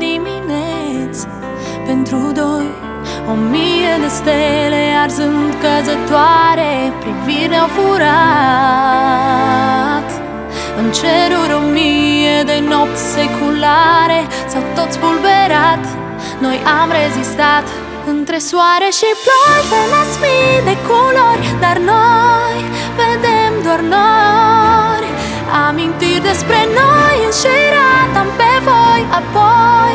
dimineți pentru doi. 1000 de stele arzând căzătoare, priviri ne-au furat. În ceruri 1000 de nopți seculare s-au tot spulberat. Noi am rezistat între soare și ploi, pe nas mii de culori, dar noi